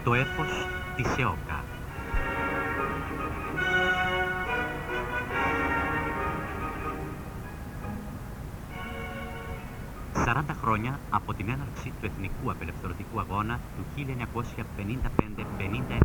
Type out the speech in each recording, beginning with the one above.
το έπος της ΕΟΚΑ. «40 χρόνια από την έναρξη του Εθνικού Απελευθερωτικού Αγώνα του 1955-59.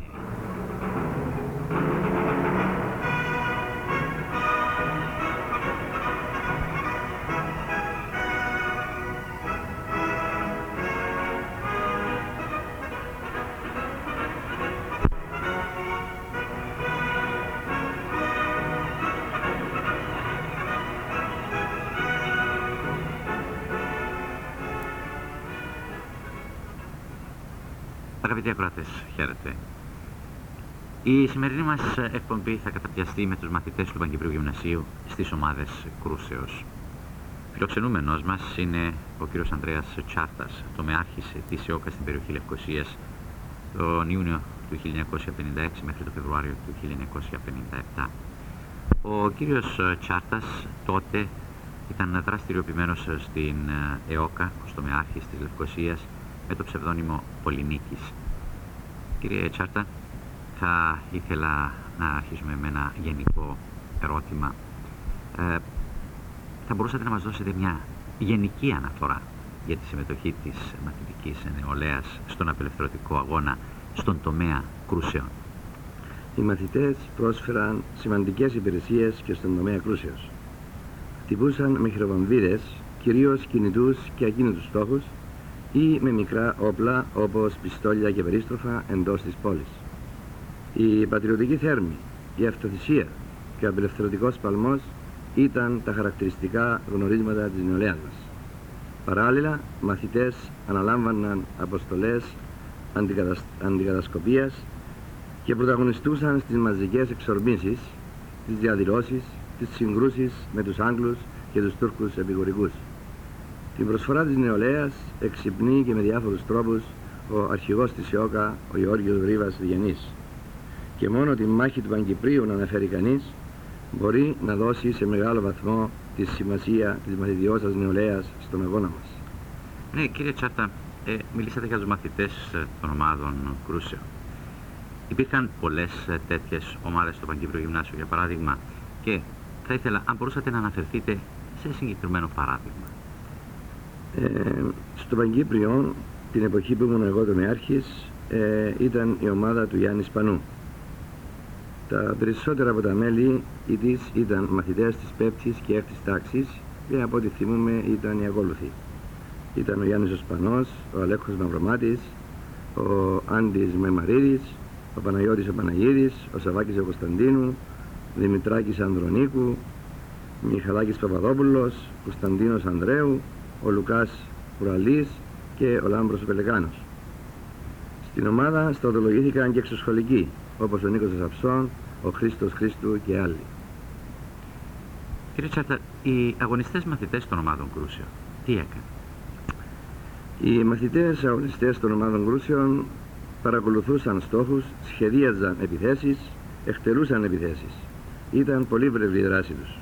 Αγαπητοί ακροατές, χαίρετε. Η σημερινή μας εκπομπή θα καταπιαστεί με τους μαθητές του Παγκυπρίου Γυμνασίου στις ομάδες κρούσεως. Φιλοξενούμενος μας είναι ο κύριος Ανδρέας Τσάρτας, τομεάρχης της ΕΟΚΑ στην περιοχή Λευκωσίας τον Ιούνιο του 1956 μέχρι το Φεβρουάριο του 1957. Ο κύριος Τσάρτας τότε ήταν δραστηριοποιημένος στην ΕΟΚΑ ως τομεάρχης της Λευκωσίας με το ψευδόνυμο Πολυνίκης. Κύριε Τσάρτα, θα ήθελα να αρχίσουμε με ένα γενικό ερώτημα. Θα μπορούσατε να μας δώσετε μια γενική αναφορά για τη συμμετοχή της μαθητικής νεολαίας στον απελευθερωτικό αγώνα στον τομέα κρούσεων? Οι μαθητές πρόσφεραν σημαντικές υπηρεσίες και στον τομέα κρούσεως. Χτυπούσαν με χειροβομβίδες κυρίως κινητούς και ακίνητους στόχους ή με μικρά όπλα όπως πιστόλια και περίστροφα εντός της πόλης. Η πατριωτική θέρμη, η αυτοθυσία και ο απελευθερωτικός παλμός ήταν τα χαρακτηριστικά γνωρίσματα της νεολαίας μας. Παράλληλα, μαθητές αναλάμβαναν αποστολές αντικατασκοπίας και πρωταγωνιστούσαν στις μαζικές εξορμήσεις, τις διαδηλώσεις, τις συγκρούσεις με τους Άγγλους και τους Τούρκους επικουρικούς. Την προσφορά της νεολαίας εξυπνεί και με διάφορους τρόπους ο αρχηγός της ΕΟΚΑ, ο Γεώργιος Γρήβας Βιενής. Και μόνο τη μάχη του Παγκυπρίου να αναφέρει κανείς μπορεί να δώσει σε μεγάλο βαθμό τη σημασία της μαθητιώσας νεολαίας στον αγώνα μας. Ναι, κύριε Τσάρτα, μιλήσατε για τους μαθητές των ομάδων κρούσεων. Υπήρχαν πολλές τέτοιες ομάδες στο Παγκύπριο Γυμνάσιο, για παράδειγμα, και θα ήθελα αν μπορούσατε να αναφερθείτε σε συγκεκριμένο παράδειγμα. Στο Παγκύπριο, την εποχή που ήμουν εγώ τομεάρχης, ήταν η ομάδα του Γιάννη Σπανού. Τα περισσότερα από τα μέλη της ήταν μαθητές της 5ης και 6ης τάξης και από ό,τι θυμούμε ήταν οι ακόλουθοι. Ήταν ο Γιάννης ο Σπανός, ο Αλέκος Μαυρομάτης, ο Άντης Μεμαρίδης, ο Παναγιώτης ο Παναγίδης, ο Σαβάκης ο Κωνσταντίνου, Δημητράκης Ανδρονίκου, Μιχαλάκης Παπαδόπουλος, Κωνσταντίνος Ανδρέου, ο Λουκάς Ουραλής και ο Λάμπρος ο Πελεκάνος. Στην ομάδα στρατολογήθηκαν και εξωσχολικοί, όπως ο Νίκος Ζαψών, ο Χρήστος Χρήστου και άλλοι. Κύριε Τσάρτα, οι αγωνιστές μαθητές των ομάδων κρούσεων, τι έκαναν? Οι μαθητές αγωνιστές των ομάδων κρούσεων παρακολουθούσαν στόχους, σχεδίαζαν επιθέσεις, εκτελούσαν επιθέσεις. Ήταν πολύ βρευλή η δράση τους.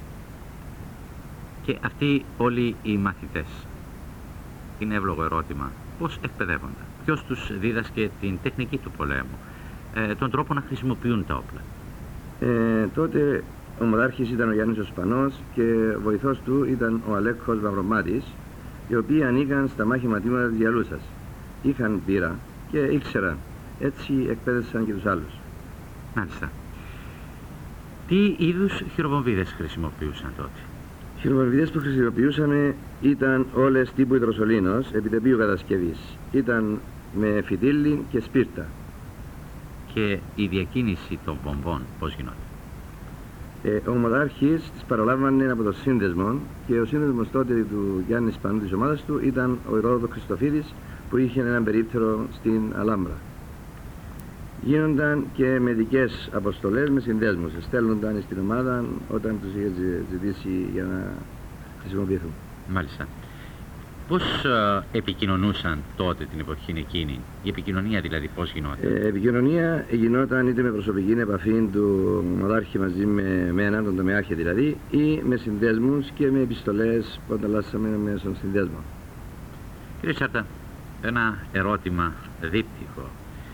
Και αυτοί όλοι οι μαθητές, είναι εύλογο ερώτημα, πώς εκπαιδεύονταν? Ποιος τους δίδασκε την τεχνική του πολέμου, τον τρόπο να χρησιμοποιούν τα όπλα? Τότε ο μονάρχης ήταν ο Γιάννης ο Σπανός και βοηθός του ήταν ο Αλέκος Μαυρομάτης, οι οποίοι ανήκαν στα μάχημα τμήματα της Γιαλούσας. Είχαν πείρα και ήξεραν, έτσι εκπαίδευσαν και τους άλλους. Μάλιστα. Τι είδους χειροβομβίδες χρησιμοποιούσαν τότε? Οι χειροβομβίδες που χρησιμοποιούσαν ήταν όλες τύπου υδροσολήνος, επιτεπείου κατασκευής. Ήταν με φυτίλι και σπίρτα. Και η διακίνηση των βομβών πώς γινόταν? Ο μονάρχης τις παραλάμβανε από το σύνδεσμο και ο σύνδεσμος τότε του Γιάννη Σπανού της ομάδας του ήταν ο Ηρόδοτος Χριστοφίδης που είχε έναν περίπτερο στην Αλάμπρα. Γίνονταν και με ειδικές αποστολές με συνδέσμους. Στέλνονταν στην ομάδα όταν τους είχε ζητήσει για να χρησιμοποιηθούν. Μάλιστα. Πώς επικοινωνούσαν τότε την εποχή εκείνη? Η επικοινωνία δηλαδή πώς γινόταν? Επικοινωνία γινόταν είτε με προσωπική επαφή του μονάρχη μαζί με έναν, τον τομεάρχη δηλαδή, ή με συνδέσμους και με επιστολές που ανταλλάσσαμε μέσω των συνδέσμων. Κύριε Τσάρτα, ένα ερώτημα δίπτυχο.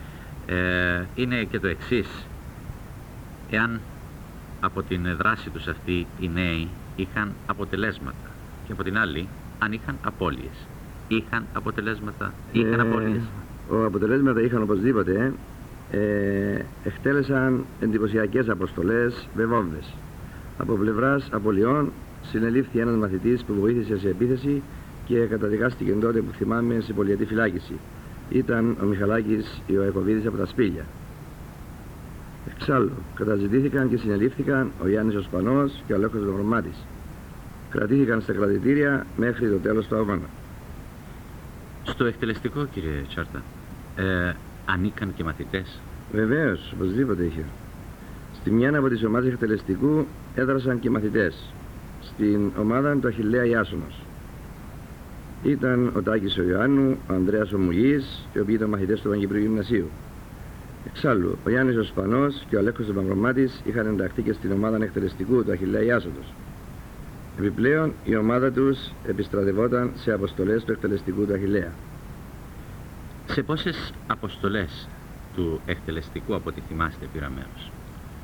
είναι και το εξής. Εάν από την δράση τους αυτή οι νέοι είχαν αποτελέσματα και από την άλλη αν είχαν απώλειες. Είχαν αποτελέσματα, είχαν απώλειες. Αποτελέσματα είχαν οπωσδήποτε. Εκτέλεσαν εντυπωσιακές αποστολές με βόμβες. Από πλευράς απολειών συνελήφθη ένας μαθητής που βοήθησε σε επίθεση και καταδικάστηκε τότε που θυμάμαι σε πολυετή φυλάκιση. Ήταν ο Μιχαλάκης Ιωακωβίδης από τα Σπήλια. Εξάλλου, καταζητήθηκαν και συνελήφθηκαν ο Γιάννης ο Σπανός και ο Αλέκος Λοβρομάτης. Κρατήθηκαν στα κρατητήρια μέχρι το τέλος του αγώνα. Στο εκτελεστικό, κύριε Τσάρτα, ανήκαν και μαθητές? Βεβαίως, οπωσδήποτε είχε. Στη μια από τις ομάδες εκτελεστικού έδρασαν και μαθητές. Στην ομάδα του Αχιλλέα Ιάσονος ήταν ο Τάκης ο Ιωάννου, ο Ανδρέας ο Μουγής, οι οποίοι ήταν μαθητές του Παγκυπρίου Γυμνασίου. Εξάλλου, ο Γιάννης ο Σπανός και ο Αλέκος ο Μαυρομάτης είχαν ενταχθεί και στην ομάδα εκτελεστικού του Αχιλλέα Ιάσονος. Επιπλέον, η ομάδα τους επιστρατευόταν σε αποστολές του εκτελεστικού του Αχιλλέα. Σε πόσες αποστολές του εκτελεστικού, από ό,τι θυμάστε, πήρα μέρος?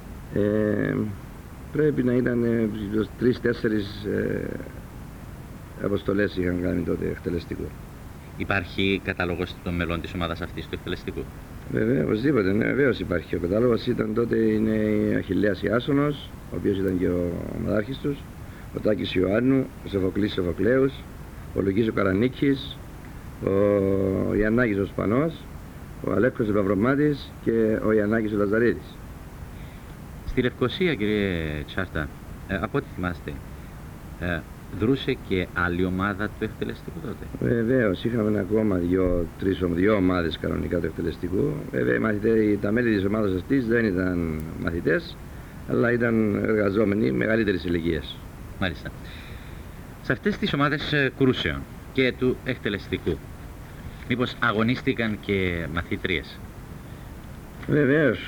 Πρέπει να ήταν 3-4 αποστολές είχαν κάνει τότε εκτελεστικού. Υπάρχει κατάλογος των μελών της ομάδας αυτής του εκτελεστικού? Βέβαια, οπωσδήποτε, ναι, βεβαίως υπάρχει. Ο κατάλογος ήταν τότε είναι η Αχιλλέας Ιάσονος, ο οποίος ήταν και ο ομαδάρχης τους, ο Τάκης Ιωάννου, ο Σοφοκλής Σοφοκλέους, ο Λουκής ο Καρανίκης, ο Ιαννάκης ο Σπανός, ο Αλέκος ο Παυρομάτης και ο Ιαννάκης ο Λαζαρίδης. Στη Λευκοσία, κύριε Τσάρτα, από ό,τι θυμάστε, δρούσε και άλλη ομάδα του εκτελεστικού τότε? Βεβαίως, είχαμε ακόμα δύο ομάδες κανονικά του εκτελεστικού. Βέβαια, τα μέλη της ομάδας αυτής δεν ήταν μαθητές, αλλά ήταν εργαζόμενοι μεγαλύτερης ηλικίας. Μάλιστα. Σε αυτές τις ομάδες κρούσεων και του εκτελεστικού, μήπως αγωνίστηκαν και μαθήτριες? Βεβαίως.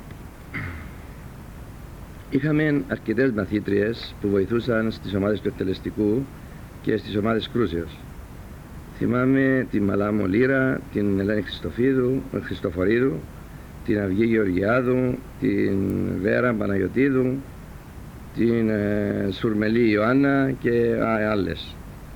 Είχαμε αρκετές μαθήτριες που βοηθούσαν στις ομάδες του εκτελεστικού και στις ομάδες κρούσεως. Θυμάμαι την Μαλάμο Λύρα, την Ελένη Χριστοφορίδου, την Αυγή Γεωργιάδου, την Βέρα Παναγιωτίδου, την Σουρμελή Ιωάννα και άλλες.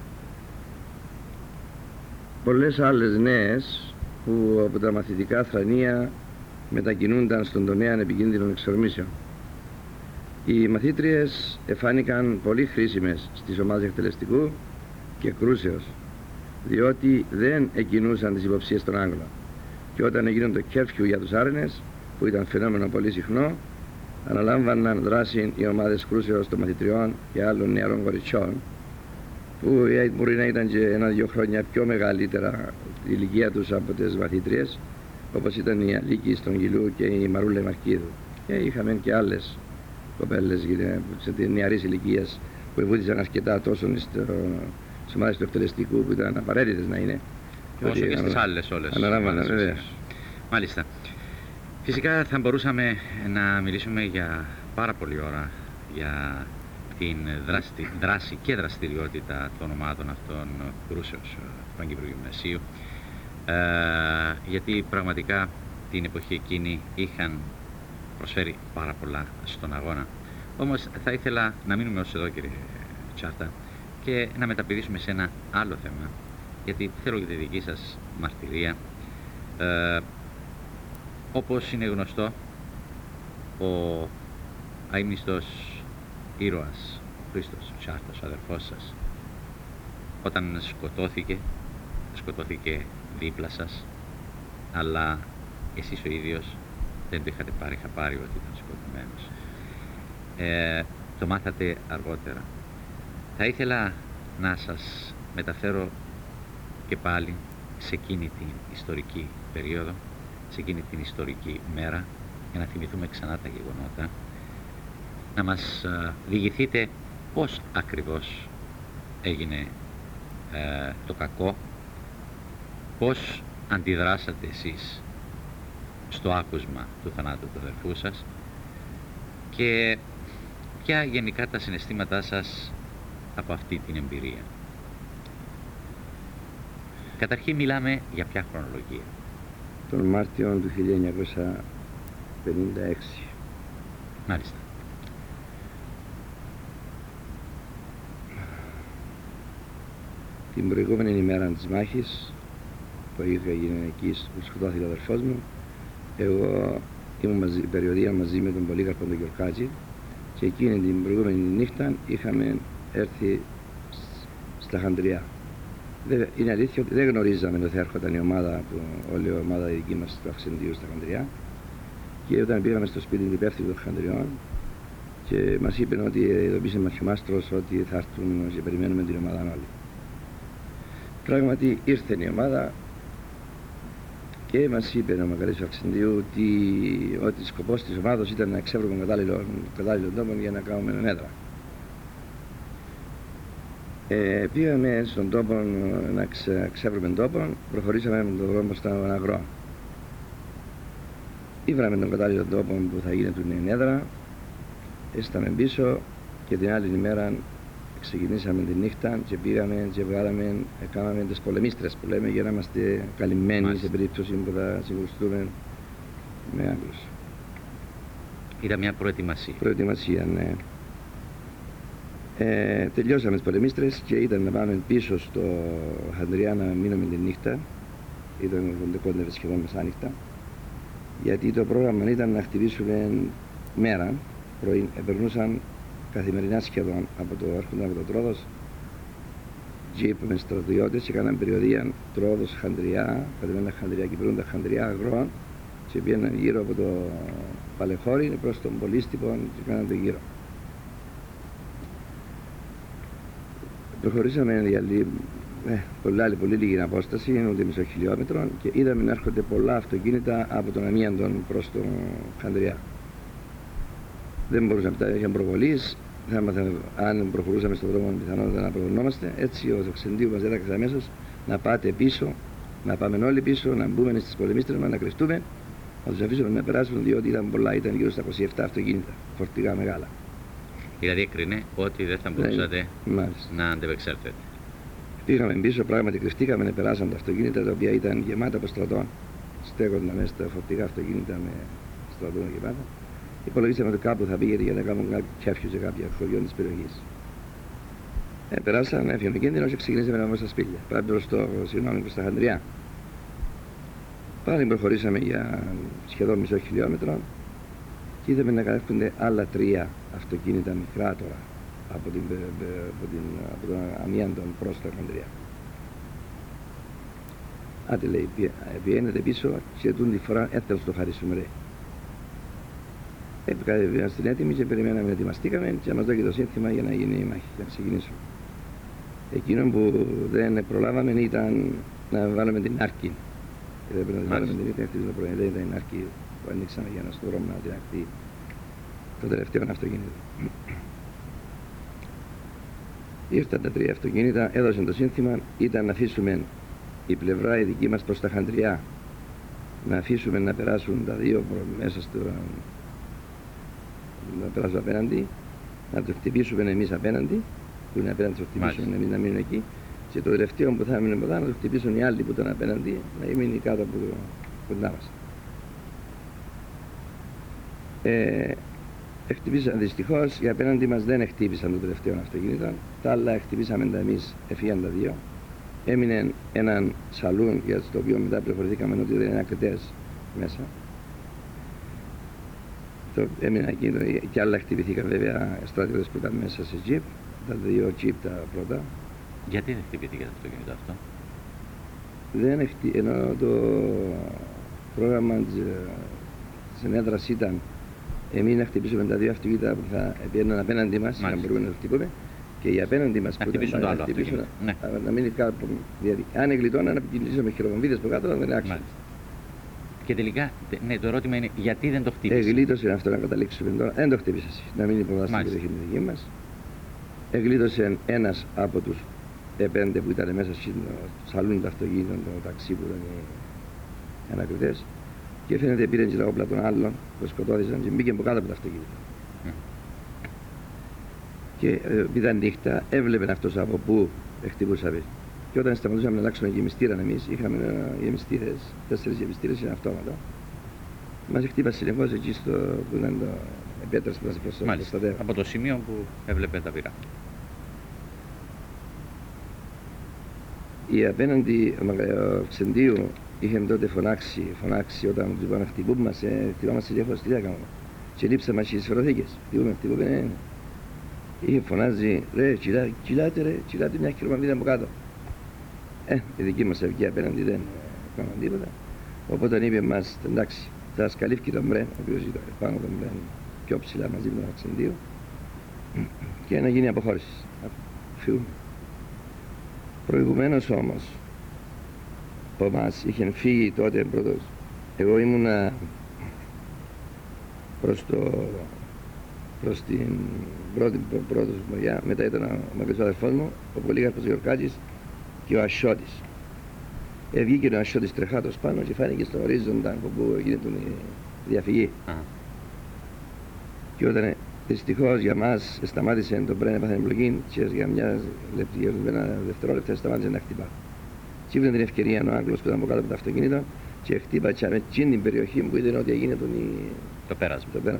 Πολλές άλλες νέες που από τα μαθητικά θρανία μετακινούνταν στον τομέα επικίνδυνων εξορμήσεων. Οι μαθήτριες εφάνηκαν πολύ χρήσιμες στις ομάδες εκτελεστικού και κρούσεως, διότι δεν εκκινούσαν τις υποψίες των Άγγλων, και όταν έγιναν το κέρφιου για τους Άρενες, που ήταν φαινόμενο πολύ συχνό, αναλάμβαναν δράση οι ομάδες κρούσεως των μαθητριών και άλλων νεαρών κοριτσιών, που μπορεί να ήταν και 1-2 χρόνια πιο μεγαλύτερα η ηλικία τους από τις μαθήτριες, όπως ήταν η Αλίκη Στρογγυλού και η Μαρούλα Μαρκίδου. Και είχαμε και άλλες κοπέλες σε νεαρής ηλικίας που βοήθησαν αρκετά τόσο στις ομάδες του εκτελεστικού, που ήταν απαραίτητες να είναι, όσο και στις άλλες όλες. Αναλάμβαναν, βεβαίως. Μάλιστα. Φυσικά θα μπορούσαμε να μιλήσουμε για πάρα πολλή ώρα για την δράση και δραστηριότητα των ομάδων αυτών κρούσεως του Παγκυπρίου Γυμνασίου, γιατί πραγματικά την εποχή εκείνη είχαν προσφέρει πάρα πολλά στον αγώνα. Όμως θα ήθελα να μείνουμε ως εδώ, κύριε Τσάρτα, και να μεταπηδήσουμε σε ένα άλλο θέμα, γιατί θέλω και τη δική σας μαρτυρία. Όπως είναι γνωστό, ο αείμνηστος ήρωας Χρήστος Τσάρτας, ο αδερφός σας, όταν σκοτώθηκε δίπλα σας, αλλά εσείς ο ίδιος δεν το είχατε πάρει χαμπάρι ότι ήταν σκοτωμένος. Το μάθατε αργότερα. Θα ήθελα να σας μεταφέρω και πάλι σε εκείνη την ιστορική περίοδο, σε εκείνη την ιστορική μέρα, για να θυμηθούμε ξανά τα γεγονότα, να μας διηγηθείτε πώς ακριβώς έγινε το κακό, πώς αντιδράσατε εσείς στο άκουσμα του θανάτου του αδερφού σας και ποια γενικά τα συναισθήματά σας από αυτή την εμπειρία. Καταρχήν μιλάμε για ποια χρονολογία? τον Μάρτιο του 1956. Μάλιστα. Την προηγούμενη ημέρα της μάχης που έγινε εκεί που σκοτώθηκε ο αδερφός μου, εγώ ήμουν περιοδία μαζί με τον Πολύκαρπο τον Γιορκάτζη και εκείνη την προηγούμενη νύχτα είχαμε έρθει στα Χαντριά. Είναι αλήθεια ότι δεν γνωρίζαμε ότι θα έρχονταν η ομάδα, όλη η ομάδα δική μας του Αυξεντίου στα Χαντριά, και όταν πήγαμε στο σπίτι του υπεύθυνου των Χαντριών και μας είπαν ότι ειδοποίησε μαχημάστρος ότι θα έρθουν και περιμένουμε την ομάδα όλοι. Πράγματι ήρθε η ομάδα και μας είπε ο Μακαρίτης του Αυξεντίου ότι σκοπός της ομάδας ήταν να εξεύρουμε κατάλληλο τόπο για να κάνουμε μέτρα. Πήγαμε στον τόπο να ξεύρουμε τόπο, προχωρήσαμε με τον δρόμο στον αγρό. Ήβραμε τον κατάλληλο τόπο που θα γίνει την έδρα, έσταμε πίσω και την άλλη ημέρα ξεκινήσαμε τη νύχτα και πήγαμε και κάναμε τις πολεμίστρες που λέμε για να είμαστε καλυμμένοι σε περίπτωση που θα συγκρουστούμε με Άγγλους. Ήταν μια προετοιμασία. Προετοιμασία, ναι. Τελειώσαμε τις πολεμίστρες και ήταν να πάμε πίσω στο Χαντριά να μείνουμε τη νύχτα. Ήταν κοντεύε σχεδόν μεσάνυχτα. Γιατί το πρόγραμμα ήταν να χτυπήσουμε μέρα, πρωί. Περνούσαν καθημερινά σχεδόν έρχονταν από το Τρόδος τζιπ με στρατιώτες και κάναν περιοδία Τρόδος, Χαντριά, κατεμένα Χαντριά, Κυπρούντα, Χαντριά, Αγρών και πήγαιναν γύρω από το Παλαιχώρι προς τον Πολύστυπο και κάναν το γύρο. Προχωρήσαμε για πολύ λίγη απόσταση, ούτε μισό χιλιόμετρο, και είδαμε να έρχονται πολλά αυτοκίνητα από τον Αμίαντον προς τον Χαντριά. Δεν μπορούσαμε να είχαν προβολής, αν προχωρούσαμε στον δρόμο πιθανότατα να προβολνόμαστε. Έτσι ο Αυξεντίου μας έδειξε αμέσως να πάτε πίσω, να πάμε όλοι πίσω, να μπούμε στις πολεμίστρες μας, να κρυφτούμε, να τους αφήσουμε να περάσουν, διότι ήταν γύρω στα 27 αυτοκίνητα, φορτηγά μεγάλα. Δηλαδή έκρινε ότι δεν θα μπορούσατε να αντεπεξέλθετε. Πήγαμε πίσω, πράγματι κρυφτήκαμε, περάσαν τα αυτοκίνητα τα οποία ήταν γεμάτα από στρατών. Στέκονταν μέσα στα φορτηγά αυτοκίνητα με στρατών γεμάτα. Υπολογίσαμε ότι κάπου θα πήγαινε για να κάνουμε κέφιο σε κάποια χωριών της περιοχής. Περάσαν, έφυγε ο κίνδυνος και ξεκινήσαμε να πάμε στα σπίτια. Πάμε προς τα Χαντριά. Πάλι προχωρήσαμε για σχεδόν μισό χιλιόμετρο και είδαμε να κατέρχονται άλλα 3 αυτοκίνητα μικρά τώρα από τον Αμίαντον προς τα Χαντριά. Άντε λέει, βγαίνετε πίσω και τούτη φορά έθελα στο χαρίσουμε ρε. Είμαστε στην έτοιμη και περιμέναμε, ετοιμαστήκαμε και μας δώσει το σύνθημα για να γίνει η μάχη, για να ξεκινήσουμε. Εκείνο που δεν προλάβαμε ήταν να βάλουμε την άρκη. Δεν πρέπει να βάλουμε την άρκη, χτυπήσουμε το πρωί, δεν ήταν η άρκη που ανοίξαμε για να στον δρόμο να την ακτή το τελευταίο αυτοκίνητο. Ήρθαν τα 3 αυτοκίνητα, έδωσαν το σύνθημα, ήταν να αφήσουμε η πλευρά η δική μας προς τα Χαντριά, να αφήσουμε να περάσουν τα 2 μέσα να περάσουν απέναντι, να το χτυπήσουμε εμείς απέναντι, που είναι απέναντι, το χτυπήσουμε εμείς να μείνουν εκεί, και το τελευταίο που θα έμεινε από εδώ να το χτυπήσουν οι άλλοι που ήταν απέναντι, να μείνει κάτω από κοντά μας. Χτυπήσαν δυστυχώς, οι απέναντι μας δεν χτύπησαν το τελευταίο αυτοκίνητο, τα άλλα χτυπήσαμε τα εμείς, έφυγαν τα 2. Έμεινε έναν σαλούν, για το οποίο μετά πληροφορηθήκαμε ότι δεν είναι ακριτές μέσα. Έμεινα εκεί και άλλα χτυπηθήκαν βέβαια στρατιώτες που ήταν μέσα σε τζιπ, τα 2 τζιπ τα πρώτα. Γιατί δεν χτυπηθήκε το αυτοκίνητο αυτό? Ενώ το πρόγραμμα της ενέδρας ήταν εμείς να χτυπήσουμε τα 2 αυτοκίνητα που θα πήγαιναν απέναντι μας, να μπορούμε να το χτυπούμε, και οι απέναντι μας που ήταν να χτυπήσουν, να μείνει κάτω. Δηλαδή, αν εγκλειτώναν να κινήσουμε χειροβομβίδες από κάτω, δεν άξιζε. Και τελικά, ναι, το ερώτημα είναι γιατί δεν το χτύπησε. Εγκλείτωσε αυτό να καταλήξουμε τώρα. Δεν το χτύπησε, να μην υποβάσει την περιοχή τη μας. Εγκλείτωσε ένας από τους 5 που ήταν μέσα στο σαλούν του αυτοκίνητο, το ταξί που ήταν οι ανακριτές, και φαίνεται πήραν και τα όπλα των άλλων που σκοτώθησαν και μπήκαν από κάτω από το αυτοκίνητο. Και ήταν νύχτα, έβλεπε αυτός από πού χτυπούσαμε. Και όταν σταματούσαμε να αλλάξουμε γεμιστήρα εμείς, είχαμε γεμιστήρες, 4 γεμιστήρες, είναι αυτόματο. Μας χτύπασε συνεχώς εκεί στο που ήταν το επέτρος που μας προστατεύει. Από το σημείο που έβλεπε τα πυρά. Η απέναντι Ξεντίου είχε τότε φωνάξει όταν του είπαμε χτυπούμε μας, χτυπάμε σε διάφορα τι έκαμε. Και λείψαμε στις σφαιροθήκες, χτυπούμε. Είχε φωνάζει, ρε κυλάτε μια χειρομανδίδα από κάτω. Η δική μας αυγή απέναντι δεν έκαναν τίποτα. Οπότε είπε μας, εντάξει, θα σκαλύφει τον Μπρέν, ο οποίος ήταν πάνω τον Μπρέν πιο ψηλά μαζί με τον Αξεντίου, και να γίνει αποχώρηση. Φύγουμε. Προηγουμένως όμως, ο μας είχε φύγει τότε πρώτος. Εγώ ήμουνα προς την πρώτη μεριά, μετά ήταν ο μακρύς αδερφός μου, ο Πολύκαρπος Γεωργάκης και ο Ασιώτης. Βγήκε ο Ασιώτης τρεχάτος πάνω και φάνηκε στο ορίζοντα από που γίνεται η διαφυγή. Και όταν δυστυχώς για μας σταμάτησε το Μπρέν, έπαθε εμπλοκή και για ένα δευτερόλεπτο σταμάτησε να χτυπά. Και ήβρε την ευκαιρία ο Άγγλος που ήταν από κάτω από το αυτοκίνητο και χτύπα και με εκείνη την περιοχή που ήταν ότι έγινε το πέρασμα. Ναι.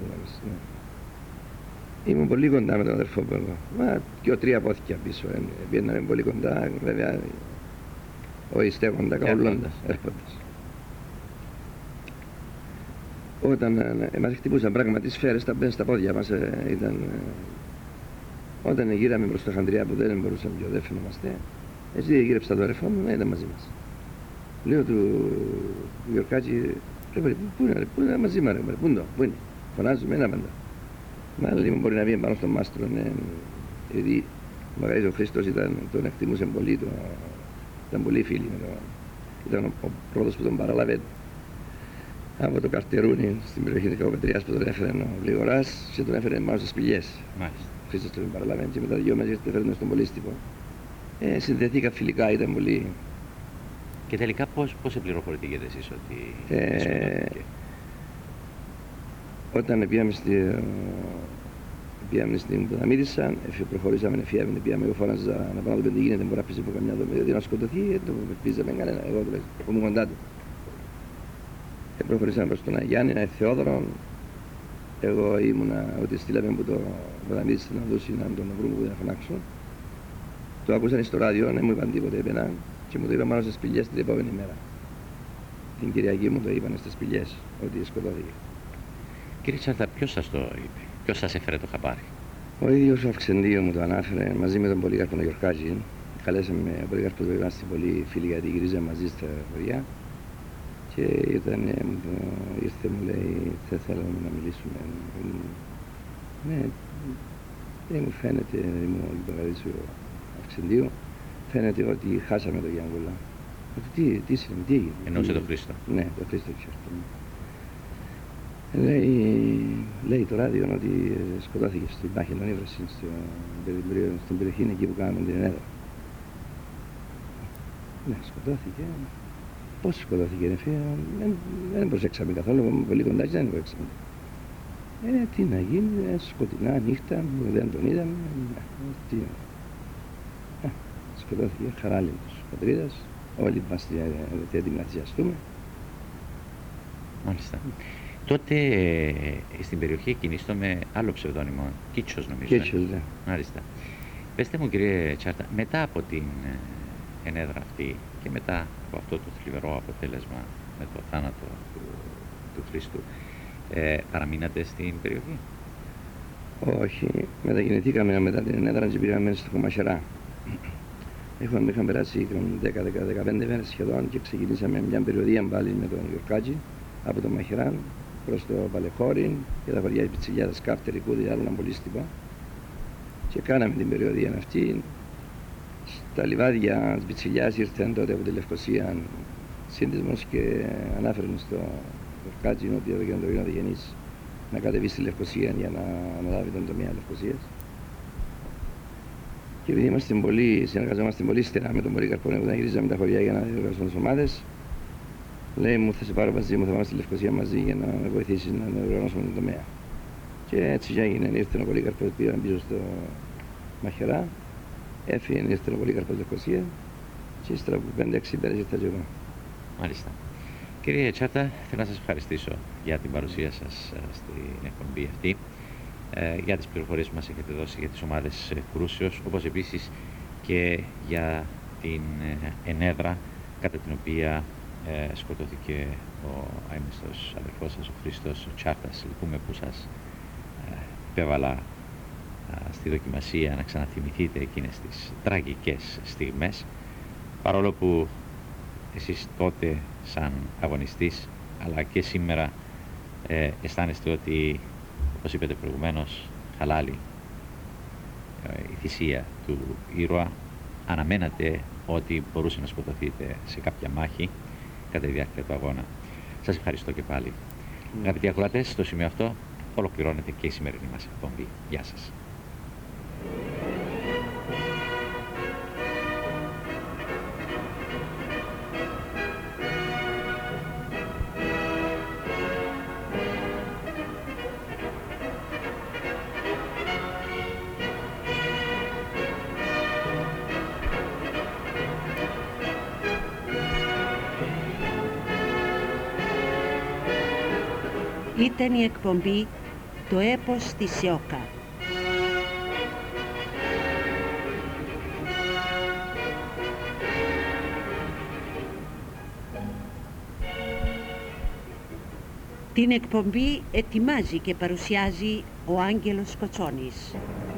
Ήμουν πολύ κοντά με τον αδερφό μου εγώ. Και 3 πόθηκια πίσω. Πήγαμε πολύ κοντά, βέβαια, όχι στέκοντα, καουλώντας, έρχοντας. Όταν μας χτυπούσαν πράγματι σφαίρες, τα μπαίνουν στα πόδια μας. Όταν γύραμε προς το Χαντριά που δεν μπορούσαμε πιο δεν φαινόμαστε, έτσι γύρεψα τον αδερφό μου να ήταν μαζί μας. Λέω του Γιορκάτζη, πού είναι μαζί μας, πού είναι, φωνάζουμε, ένα πάντα. Μάλλον μπορεί να βγει πάνω στον μάστρο, γιατί ο Μαγαής ο Χρήστος τον εκτιμούσε πολύ, ήταν πολύ φίλοι με τον. Ήταν ο πρώτος που τον παραλάβε από το Καρτερούνι στην περιοχή της Κακοπετριάς που τον έφερε ο Γλυγοράς και τον έφερε πάνω στις σπηλιές. Ο Χρήστος τον παραλάβε και μετά 2 μέρες τον έφερε στον Πολύστυπο. Συνδεθήκα φιλικά, ήταν πολύ. Και τελικά πώς πληροφορηθήκετε εσείς ότι σκοτώθηκε? Όταν πήγαμε στην Ποδαμίδισσα, προχωρήσαμε, πήγαμε, εγώ φώναζα να πάω να δούμε τι γίνεται, μπορεί να πείσει από καμιά δομή, γιατί να σκοτωθεί, το πείσαμε κανένα, εγώ το λέω, από μου κοντά του. Προχωρήσαμε προς τον Αγιάννη, ένα Θεόδωρο, εγώ ήμουνα ότι στείλαμε από το Ποδαμίδισσα να δώσει να τον βρούμε που δεν φωνάξω. Το ακούσαν στο ράδιο, δεν μου είπαν τίποτε, έπαιναν και μου το είπαν πάνω στις σπηλιές την επόμενη μέρα. Την Κυριακή μου το είπαν στις σπηλιές, ότι σκοτώθηκε. Κύριε Τσάρτα, ποιος σας το είπε, ποιος σας έφερε το χαμπάρι? Ο ίδιος ο Αυξεντίου μου το ανάφερε μαζί με τον Πολύκαρπο τον Γιορκάκη. Καλέσαμε ο Πολύκαρπος να είμαστε πολύ φίλοι γιατί γυρίζαμε μαζί στα χωριά. Και ήρθε μου λέει, θα θέλαμε να μιλήσουμε. Ναι, δεν μου φαίνεται, ήμουν ο Παγαδής ο Αυξεντίου, φαίνεται ότι χάσαμε το Γιάνγκουλα. Τι συμβαίνει, τι έγινε. Εννοούσε τον Χρήστο. Ναι, τον Χρήστο Ξέρτο. Λέει το ράδιο ότι σκοτώθηκε στην Πάχη των Ήβραση, στην περιοχή εκεί που κάναμε την Ενέδρα. Ναι, σκοτώθηκε. Πώς σκοτώθηκε, ρε φίλε, δεν προσέξαμε καθόλου, πολύ κοντά και δεν προσέξαμε. Τι να γίνει, σκοτεινά νύχτα, δεν τον είδαμε. Σκοτώθηκε, χαράλιμπος πατρίδας, όλοι είμαστε έτοιμοι να θυσιαστούμε. Μάλιστα. Τότε στην περιοχή κινήστο με άλλο ψευδόνυμο, Κίτσος νομίζω. Κίτσος, ναι. Μάλιστα. Πεςτε μου κύριε Τσάρτα, μετά από την ενέδρα αυτή και μετά από αυτό το θλιβερό αποτέλεσμα με το θάνατο του Χρήστου, παραμείνατε στην περιοχή? Όχι, μετακινηθήκαμε μετά την ενέδρα και πήγαμε στο Κομμασερά. Είχαν περάσει 10-15 μέρες σχεδόν και ξεκινήσαμε μια περιοδία πάλι με τον Γιορκάκη από το Μαχεράν προς το Παλεχώριν και τα χωριά της Πιτσιλιάδας Κάφτερη, Κούδη, άλλων Πολύστυπο. Και κάναμε την περιοδία αυτή. Στα λιβάδια της Πιτσιλιάς ήρθαν τότε από τη Λευκοσία σύνδεσμος και ανάφεραν στο Γιορκάκη ότι εδώ και τον Τωρίνο Διγενής να κατεβεί στη Λευκοσία για να αναλάβει τον τομέα Λευκοσίας. Και επειδή συνεργαζόμαστε πολύ στενά με τον Πολύκαρπο, όταν γυρίζαμε τα χωριά για να διοργανώσουμε τις ομάδες, λέει μου θα σε πάρω μαζί μου, θα πάμε στη Λευκοσία μαζί για να με βοηθήσεις να διοργανώσουμε τον τομέα. Και έτσι έγινε, ήρθε ο Πολύκαρπος, πήγαμε πίσω στο Μαχερά, έφυγε, ήρθε ο Πολύκαρπος Λευκοσία και ύστερα από 5-6 μέρες ήρθα και εγώ. Μάλιστα. Κύριε Τσάτα, θέλω να σας ευχαριστήσω για την παρουσία σας στην εκπομπή αυτή, για τις πληροφορίες που μας έχετε δώσει για τις ομάδες κρούσεως, όπως επίσης και για την ενέδρα κατά την οποία σκοτώθηκε ο αείμνηστος αδελφός σας, ο Χρήστος Τσάρτας. Λυπούμε που σας υπέβαλα στη δοκιμασία να ξαναθυμηθείτε εκείνες τις τραγικές στιγμές, παρόλο που εσείς τότε σαν αγωνιστής αλλά και σήμερα αισθάνεστε ότι, όπως είπατε προηγουμένως, χαλάλη η θυσία του ήρωα. Αναμένατε ότι μπορούσε να σκοτωθείτε σε κάποια μάχη κατά τη διάρκεια του αγώνα. Σας ευχαριστώ και πάλι. Αγαπητοί ακροατές, στο σημείο αυτό ολοκληρώνεται και η σημερινή μας εκπομπή. Γεια σας. Ήταν η εκπομπή «Το έπος της Σιώκα». Την εκπομπή ετοιμάζει και παρουσιάζει ο Άγγελος Κοτσόνης.